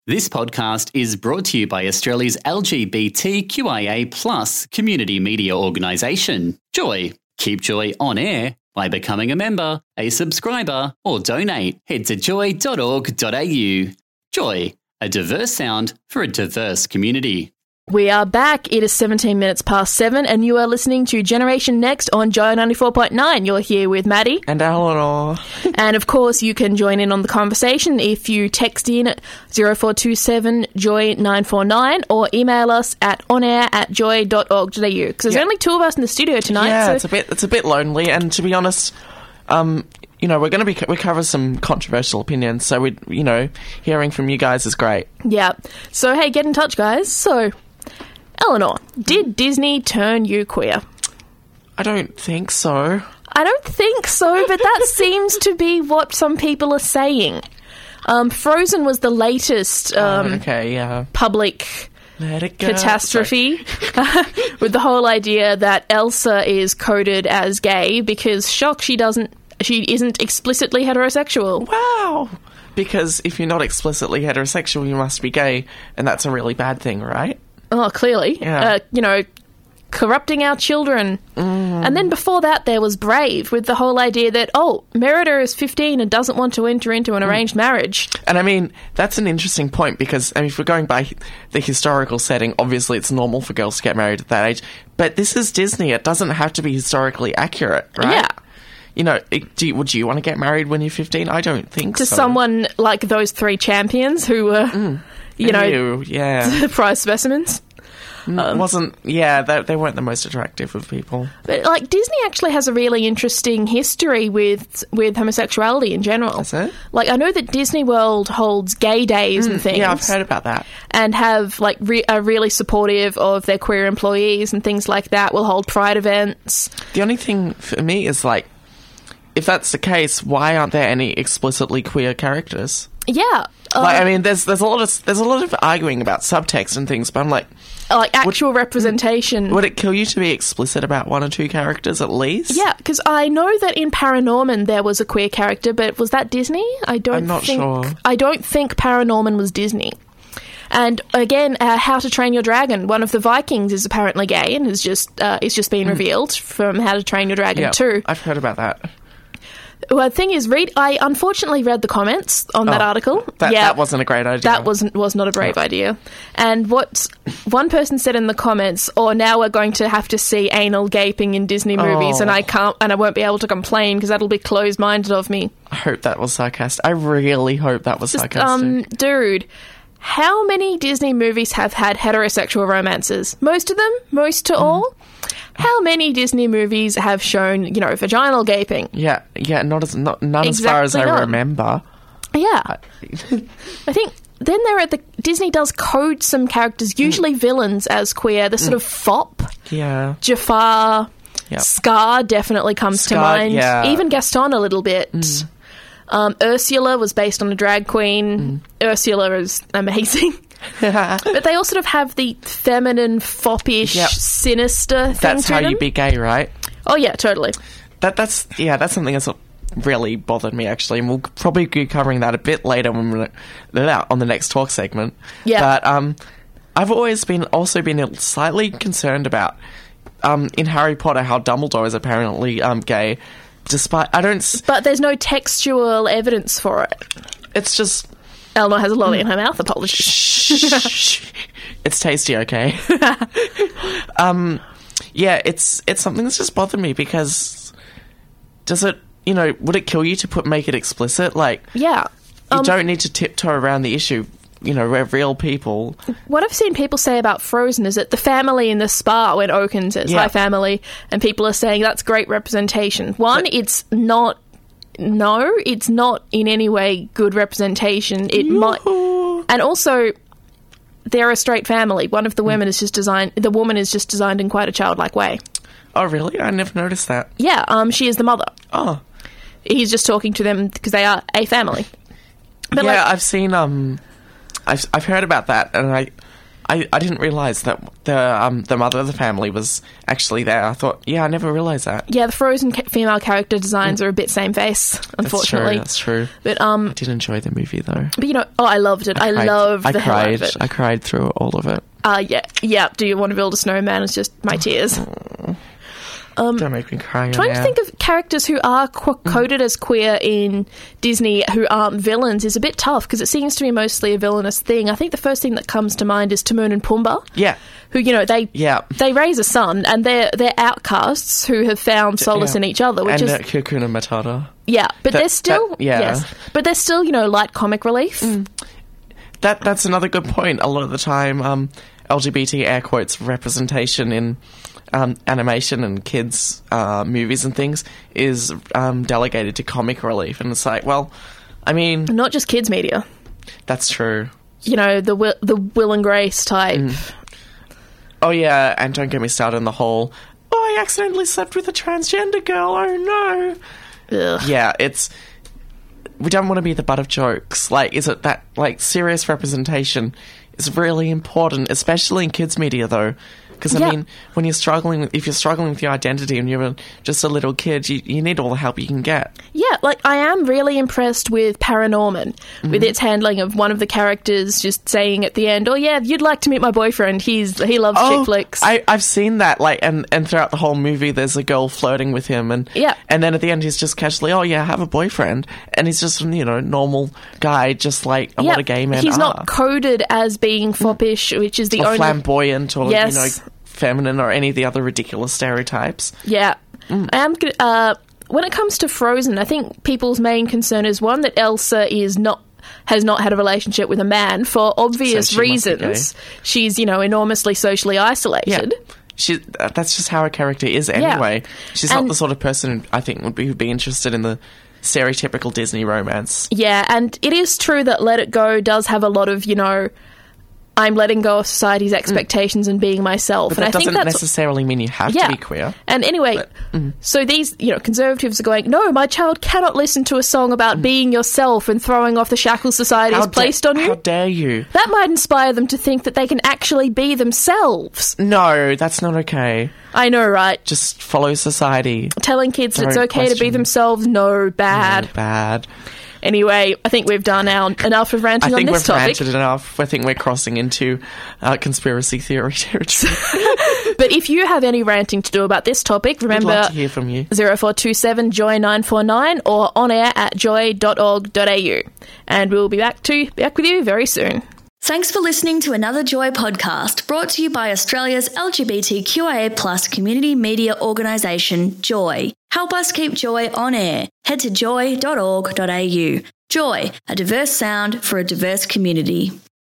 This podcast is brought to you by Australia's LGBTQIA+ community media organisation, Joy. Keep Joy on air by becoming a member, a subscriber, or donate. Head to joy.org.au. Joy, a diverse sound for a diverse community. We are back. It is 17 minutes past 7 and you are listening to Generation Next on Joy 94.9. You're here with Maddie. And Eleanor. And of course you can join in on the conversation if you text in at 0427 Joy 949 or email us at onair@joy.org.au because there's only two of us in the studio tonight. Yeah, so it's a bit lonely, and to be honest, we cover some controversial opinions, so hearing from you guys is great. Yeah. So hey, get in touch, guys. So, Eleanor, did Disney turn you queer? I don't think so. I don't think so, but that seems to be what some people are saying. Frozen was the latest public catastrophe with the whole idea that Elsa is coded as gay because, she isn't explicitly heterosexual. Wow. Because if you're not explicitly heterosexual, you must be gay, and that's a really bad thing, right? Oh, clearly. Yeah. Corrupting our children. And then before that, there was Brave, with the whole idea that, Merida is 15 and doesn't want to enter into an arranged marriage. And I mean, that's an interesting point because, if we're going by the historical setting, obviously it's normal for girls to get married at that age. But this is Disney. It doesn't have to be historically accurate, right? Yeah. Would you want to get married when you're 15? I don't think so. To someone like those three champions who were, prize specimens. They weren't the most attractive of people. But, Disney actually has a really interesting history with homosexuality in general. Is it? I know that Disney World holds gay days and things. Yeah, I've heard about that. And have, are really supportive of their queer employees and things like that, will hold pride events. The only thing for me is, if that's the case, why aren't there any explicitly queer characters? Yeah. There's a lot of arguing about subtext and things, but I'm like... actual representation. Would it kill you to be explicit about one or two characters at least? Yeah, because I know that in Paranorman there was a queer character, but was that Disney? I'm not sure. I don't think Paranorman was Disney. And again, How to Train Your Dragon, one of the Vikings is apparently gay and is just been revealed from How to Train Your Dragon 2. I've heard about that. Well, the thing is, I unfortunately read the comments on that article. That wasn't a great idea. That was not a brave idea. And what one person said in the comments, now we're going to have to see anal gaping in Disney movies, and I won't be able to complain because that'll be closed-minded of me. I hope that was sarcastic. I really hope that was sarcastic. Dude, how many Disney movies have had heterosexual romances? Most of them? Most to all? How many Disney movies have shown, vaginal gaping? Yeah, none as far as I remember. Yeah. I think then Disney does code some characters, usually villains, as queer. The sort of fop. Yeah. Jafar. Yep. Scar definitely comes to mind. Yeah. Even Gaston a little bit. Ursula was based on a drag queen. Ursula is amazing. But they all sort of have the feminine, foppish, sinister thing That's to how them. you be gay, right? Oh, yeah, totally. That's something that's really bothered me, actually, and we'll probably be covering that a bit later when we're on the next talk segment. Yeah. But I've always been slightly concerned about, in Harry Potter, how Dumbledore is apparently gay, But there's no textual evidence for it. It's just... Eleanor has a lolly in her mouth. Apologies. It's tasty, okay? It's something that's just bothered me because does it, would it kill you to make it explicit? Yeah. You don't need to tiptoe around the issue. We're real people. What I've seen people say about Frozen is that the family in the spa, when Oaken says, hi family, and people are saying that's great representation. It's not in any way good representation. It might, and also they're a straight family. One of the women is just designed. The woman is just designed in quite a childlike way. Oh, really? I never noticed that. Yeah, she is the mother. Oh, he's just talking to them because they are a family. But I've seen. I've heard about that, and I I didn't realise that the mother of the family was actually there. I thought, I never realised that. Yeah, the Frozen female character designs are a bit same face, unfortunately. That's true. But I did enjoy the movie though. But I loved it. I loved the hell out of it. I cried through all of it. Yeah. Do you want to build a snowman? It's just my tears. Don't make me cry. Trying to think of characters who are coded as queer in Disney who aren't villains is a bit tough because it seems to be mostly a villainous thing. I think the first thing that comes to mind is Timon and Pumbaa. Yeah. Who, they raise a son and they're outcasts who have found solace in each other. Which is Hakuna Matata. Yeah, but they're still... Yes. But they're still, light comic relief. That's another good point. A lot of the time, LGBT air quotes representation in animation and kids' movies and things is delegated to comic relief. And it's like, well, I mean... Not just kids' media. That's true. The Will and Grace type... Oh, yeah, and don't get me started on the whole, I accidentally slept with a transgender girl, oh no. Ugh. Yeah, we don't want to be the butt of jokes. Is it that, serious representation is really important, especially in kids' media, though. Because, I mean, when if you're struggling with your identity and you're just a little kid, you need all the help you can get. Yeah, I am really impressed with Paranorman, with its handling of one of the characters just saying at the end, oh, yeah, you'd like to meet my boyfriend. He loves chick flicks. I've seen that, and throughout the whole movie, there's a girl flirting with him, and then at the end, he's just casually, oh, yeah, I have a boyfriend. And he's just, normal guy, just like a lot of gay men He's not coded as being foppish, which is the only... flamboyant, or, feminine or any of the other ridiculous stereotypes. Yeah. I am when it comes to Frozen, I think people's main concern is one that Elsa has not had a relationship with a man for obvious reasons. She's, enormously socially isolated. Yeah. That's just how her character is anyway. She's not the sort of person I think would be interested in the stereotypical Disney romance. Yeah, and it is true that Let It Go does have a lot of, I'm letting go of society's expectations and being myself. But that doesn't necessarily mean you have to be queer. And anyway, so these, conservatives are going, no, my child cannot listen to a song about being yourself and throwing off the shackles society has placed on you. How dare you? That might inspire them to think that they can actually be themselves. No, that's not okay. I know, right? Just follow society. Telling kids it's okay to be themselves, no, bad. No, bad. Anyway, I think we've done enough of ranting on this topic. I think we've ranted enough. I think we're crossing into conspiracy theory territory. But if you have any ranting to do about this topic, remember... We'd love to hear from you. 0427 Joy 949 or on air at joy.org.au. And we'll be back with you very soon. Thanks for listening to another Joy podcast brought to you by Australia's LGBTQIA+ community media organisation, Joy. Help us keep Joy on air. Head to joy.org.au. Joy, a diverse sound for a diverse community.